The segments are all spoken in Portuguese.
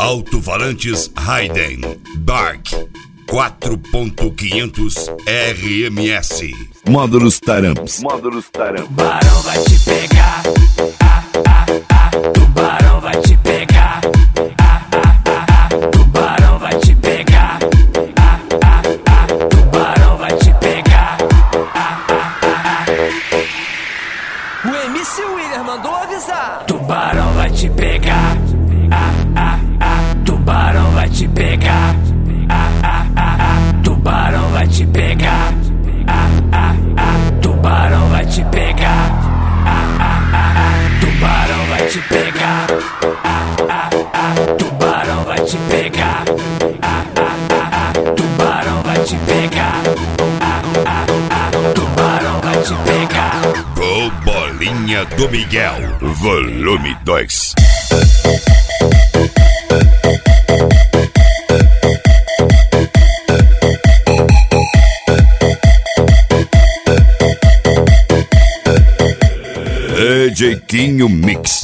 Alto-falantes Hayden Dark 4.500 RMS. Módulos Taramps. Tubarão vai te pegar. Tubarão vai te pegar. Tubarão vai te pegar. Tubarão vai te pegar. O MC William mandou avisar. Tubarão vai te pegar. Tubarão vai te pegar. Tubarão vai te pegar. Tubarão vai te pegar. Tubarão vai te pegar. Tubarão vai te pegar. Tubarão vai te pegar. Tubarão vai te pegar. Go Bolinha do Miguel, volume 2. DJ Quinho Mix.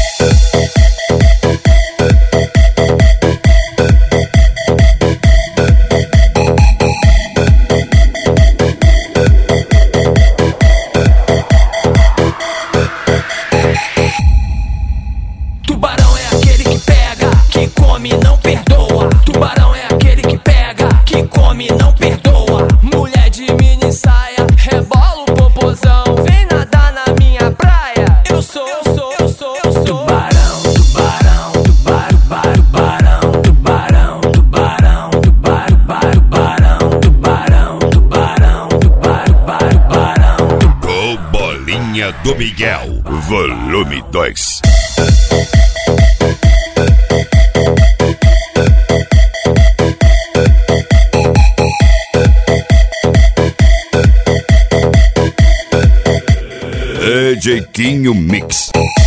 Tubarão é aquele que pega, que come e não perdoa. Tubarão é aquele que pega, que come e não perdoa. Mulher de mini saia, rebola o popozão. Vem nadar na minha praia. Eu sou. Tubarão, tubarão, tubarão, tubarão, tubarão, tubarão, tubarão, tubarão, tubarão. Go Bolinha do Miguel, volume 2. DJ Quinho Mix.